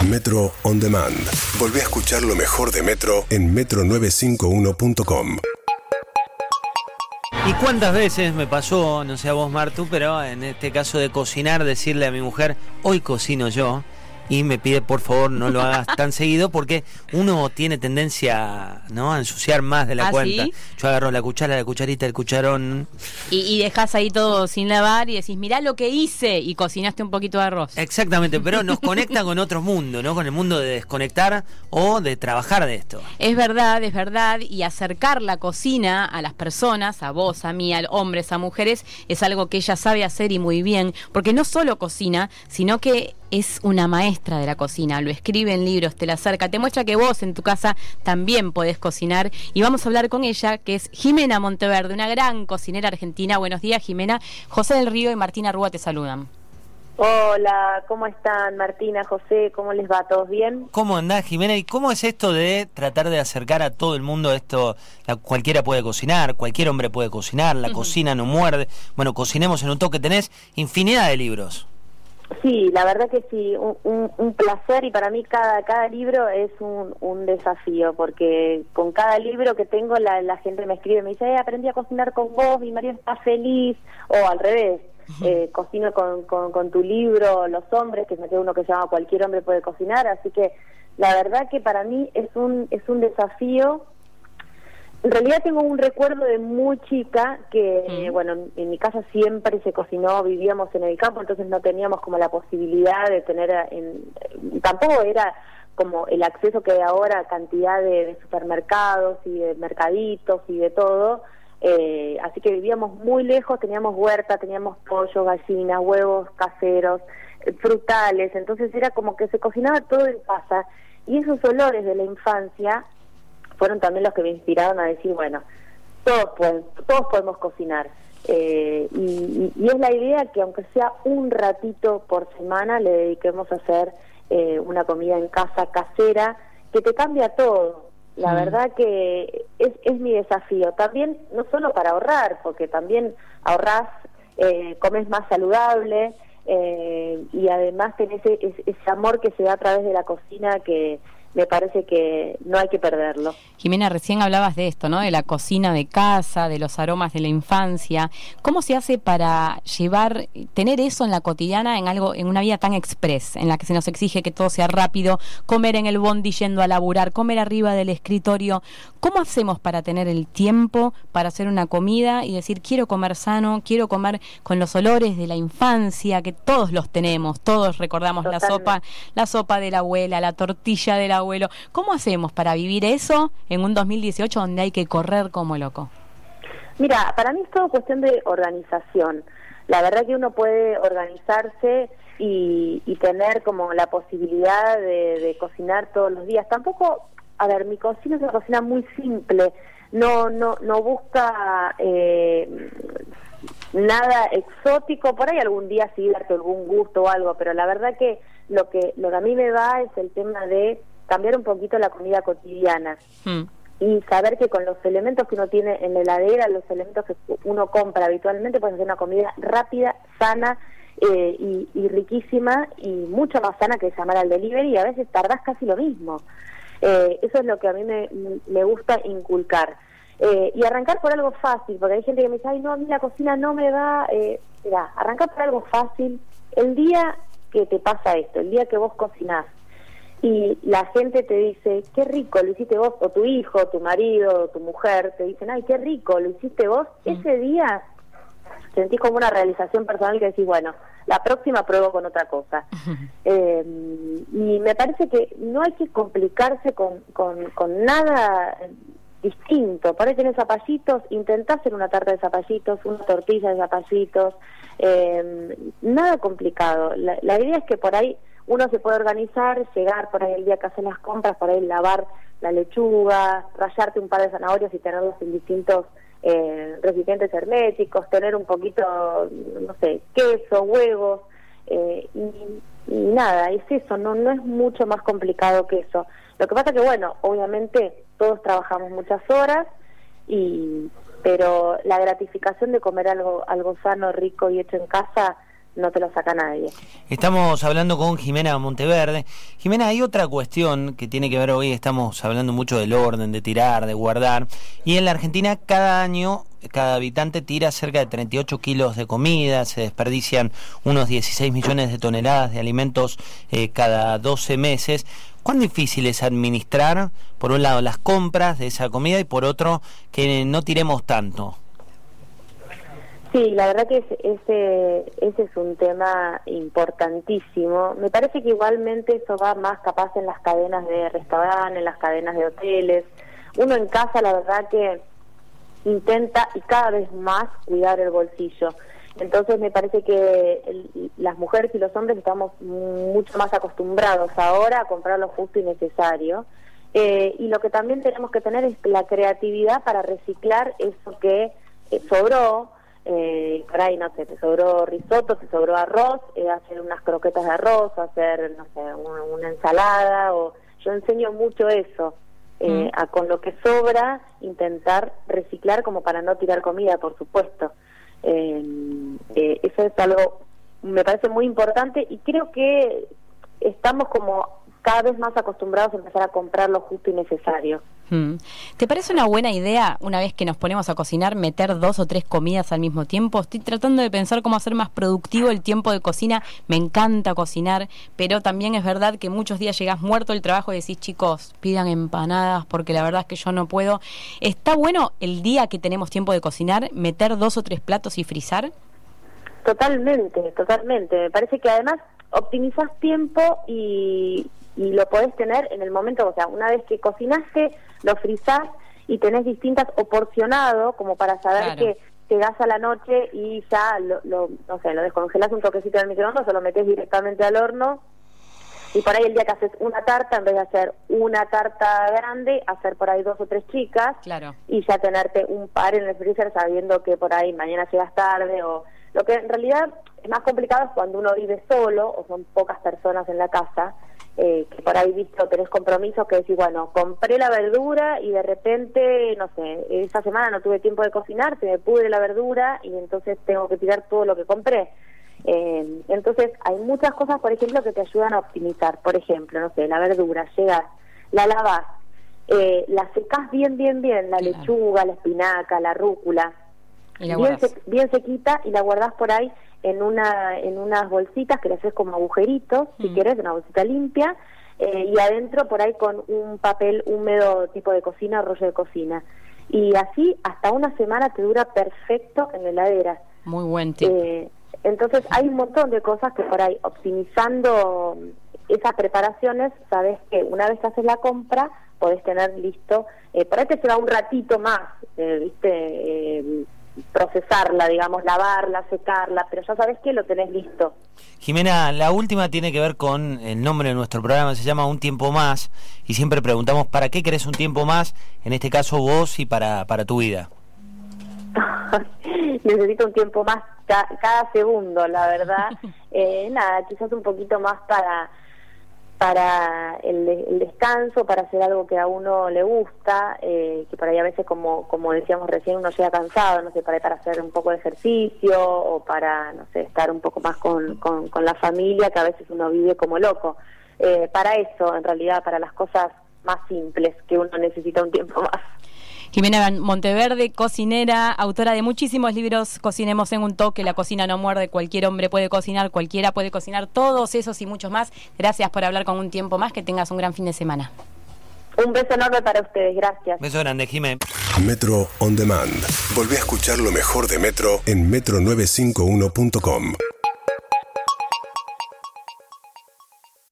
Metro On Demand. Volvé a escuchar lo mejor de Metro en metro951.com. ¿Y cuántas veces me pasó, no sé a vos, Martu, pero en este caso de cocinar, decirle a mi mujer, hoy cocino yo, y me pide por favor no lo hagas tan seguido porque uno tiene tendencia, ¿no?, a ensuciar más de la cuenta. ¿Sí? Yo agarro la cuchara, la cucharita, el cucharón. Y dejás ahí todo sin lavar y decís, mirá lo que hice, y cocinaste un poquito de arroz. Exactamente, pero nos conecta con otro mundo, ¿no? Con el mundo de desconectar o de trabajar de esto. Es verdad, y acercar la cocina a las personas, a vos, a mí, a hombres, a mujeres, es algo que ella sabe hacer y muy bien, porque no solo cocina, sino que es una maestra de la cocina, lo escribe en libros, te la acerca, te muestra que vos en tu casa también podés cocinar, y vamos a hablar con ella, que es Jimena Monteverde, una gran cocinera argentina. Buenos días, Jimena. José del Río y Martina Rúa te saludan. Hola, ¿cómo están, Martina, José? ¿Cómo les va? ¿Todos bien? ¿Cómo andás, Jimena? ¿Y cómo es esto de tratar de acercar a todo el mundo esto? Cualquiera puede cocinar, cualquier hombre puede cocinar, la cocina no muerde. Bueno, Cocinemos en un Toque, tenés infinidad de libros. Sí, la verdad que sí, un placer, y para mí cada libro es un desafío, porque con cada libro que tengo la gente me escribe, me dice, aprendí a cocinar con vos, mi marido está feliz, o al revés, cocino con tu libro, Los Hombres, que es uno que se llama Cualquier Hombre Puede Cocinar, así que la verdad que para mí es un desafío. En realidad tengo un recuerdo de muy chica que, bueno, en mi casa siempre se cocinó, vivíamos en el campo, entonces no teníamos como la posibilidad de tener, tampoco era como el acceso que hay ahora a cantidad de supermercados y de mercaditos y de todo, así que vivíamos muy lejos, teníamos huerta, teníamos pollo, gallinas, huevos caseros, frutales, entonces era como que se cocinaba todo en casa, y esos olores de la infancia fueron también los que me inspiraron a decir, bueno, todos podemos cocinar. Y es la idea que aunque sea un ratito por semana le dediquemos a hacer una comida en casa casera, que te cambia todo. La verdad que es mi desafío. También, no solo para ahorrar, porque también ahorrás, comes más saludable, y además tenés ese amor que se da a través de la cocina que me parece que no hay que perderlo. Jimena, recién hablabas de esto, ¿no? De la cocina de casa, de los aromas de la infancia. ¿Cómo se hace para tener eso en la cotidiana, en una vida tan express, en la que se nos exige que todo sea rápido, comer en el bondi yendo a laburar, comer arriba del escritorio? ¿Cómo hacemos para tener el tiempo para hacer una comida y decir, quiero comer sano, quiero comer con los olores de la infancia, que todos los tenemos, todos recordamos? Totalmente. la sopa de la abuela, la tortilla de la abuelo. ¿Cómo hacemos para vivir eso en un 2018 donde hay que correr como loco? Mira, para mí es todo cuestión de organización. La verdad que uno puede organizarse y tener como la posibilidad de cocinar todos los días. Tampoco, a ver, mi cocina es una cocina muy simple, no busca nada exótico, por ahí algún día sí darte algún gusto o algo, pero la verdad que lo que a mí me va es el tema de cambiar un poquito la comida cotidiana y saber que con los elementos que uno tiene en la heladera, los elementos que uno compra habitualmente, puedes hacer una comida rápida, sana y riquísima, y mucho más sana que llamar al delivery, y a veces tardás casi lo mismo. Eso es lo que a mí me gusta inculcar. Y arrancar por algo fácil, porque hay gente que me dice, ay no, a mí la cocina no me va. Mirá, arrancar por algo fácil. El día que te pasa esto, el día que vos cocinás y la gente te dice, qué rico, lo hiciste vos, o tu hijo, tu marido, tu mujer, te dicen, ay, qué rico, lo hiciste vos, ese día sentís como una realización personal que decís, bueno, la próxima pruebo con otra cosa. Y me parece que no hay que complicarse con nada distinto. Por ahí tenés zapallitos, intentá hacer una tarta de zapallitos, una tortilla de zapallitos, nada complicado. La idea es que por ahí uno se puede organizar, llegar por ahí el día que haces las compras, por ahí lavar la lechuga, rallarte un par de zanahorias y tenerlos en distintos recipientes herméticos, tener un poquito, no sé, queso, huevos, y nada, es eso, no es mucho más complicado que eso. Lo que pasa que, bueno, obviamente todos trabajamos muchas horas, pero la gratificación de comer algo sano, rico y hecho en casa no te lo saca nadie. Estamos hablando con Jimena Monteverde. Jimena, hay otra cuestión que tiene que ver hoy, estamos hablando mucho del orden, de tirar, de guardar, y en la Argentina cada año, cada habitante tira cerca de 38 kilos de comida, se desperdician unos 16 millones de toneladas de alimentos cada 12 meses. ¿Cuán difícil es administrar, por un lado, las compras de esa comida y por otro, que no tiremos tanto? Sí, la verdad que ese es un tema importantísimo. Me parece que igualmente eso va más capaz en las cadenas de restaurantes, en las cadenas de hoteles. Uno en casa, la verdad que intenta y cada vez más cuidar el bolsillo. Entonces me parece que las mujeres y los hombres estamos mucho más acostumbrados ahora a comprar lo justo y necesario. Y lo que también tenemos que tener es la creatividad para reciclar eso que sobró. Por ahí, no sé, te sobró risotto, te sobró arroz, hacer unas croquetas de arroz, hacer, no sé, una ensalada, o yo enseño mucho eso, a con lo que sobra intentar reciclar como para no tirar comida, por supuesto. Eso es algo, me parece muy importante, y creo que estamos como cada vez más acostumbrados a empezar a comprar lo justo y necesario. ¿Te parece una buena idea, una vez que nos ponemos a cocinar, meter 2 o 3 comidas al mismo tiempo? Estoy tratando de pensar cómo hacer más productivo el tiempo de cocina. Me encanta cocinar, pero también es verdad que muchos días llegás muerto del trabajo y decís, chicos, pidan empanadas porque la verdad es que yo no puedo. ¿Está bueno el día que tenemos tiempo de cocinar, meter 2 o 3 platos y frizar? Totalmente. Me parece que además optimizás tiempo y lo podés tener en el momento, o sea, una vez que cocinaste, lo frizás y tenés distintas o porcionado, como para saber que llegás a la noche y ya lo descongelás un toquecito en el microondas o lo metés directamente al horno, y por ahí el día que haces una tarta, en vez de hacer una tarta grande, hacer por ahí 2 o 3 chicas, y ya tenerte un par en el freezer sabiendo que por ahí mañana llegas tarde. O lo que en realidad es más complicado es cuando uno vive solo o son pocas personas en la casa, que por ahí visto tenés compromisos que decís, bueno, compré la verdura y de repente, no sé, esa semana no tuve tiempo de cocinar, se me pudre la verdura y entonces tengo que tirar todo lo que compré. Entonces hay muchas cosas, por ejemplo, que te ayudan a optimizar. Por ejemplo, no sé, la verdura, llegas, la lavás, la secás bien, la lechuga, la espinaca, la rúcula, bien sequita, y la guardás por ahí en unas bolsitas que le haces como agujeritos, si quieres, una bolsita limpia, y adentro por ahí con un papel húmedo tipo de cocina, rollo de cocina. Y así hasta una semana te dura perfecto en la heladera. Muy buen tip. Entonces hay un montón de cosas que por ahí, optimizando esas preparaciones, sabes que una vez que haces la compra, podés tener listo, por ahí te lleva un ratito más, procesarla, digamos, lavarla, secarla, pero ya sabes que lo tenés listo. Jimena, la última tiene que ver con el nombre de nuestro programa, se llama Un Tiempo Más, y siempre preguntamos, ¿para qué querés un tiempo más? En este caso vos y para tu vida. Necesito un tiempo más cada segundo, la verdad. Nada, quizás un poquito más para el descanso, para hacer algo que a uno le gusta, que por ahí a veces, como decíamos recién, uno llega cansado, no sé, para hacer un poco de ejercicio o para, no sé, estar un poco más con la familia, que a veces uno vive como loco. Para eso, en realidad, para las cosas más simples, que uno necesita un tiempo más. Jimena Monteverde, cocinera, autora de muchísimos libros. Cocinemos en un toque, la cocina no muerde, cualquier hombre puede cocinar, cualquiera puede cocinar, todos esos y muchos más. Gracias por hablar con Un Tiempo Más, que tengas un gran fin de semana. Un beso enorme para ustedes, gracias. Beso grande, Jimé. Metro On Demand. Volví a escuchar lo mejor de Metro en metro951.com.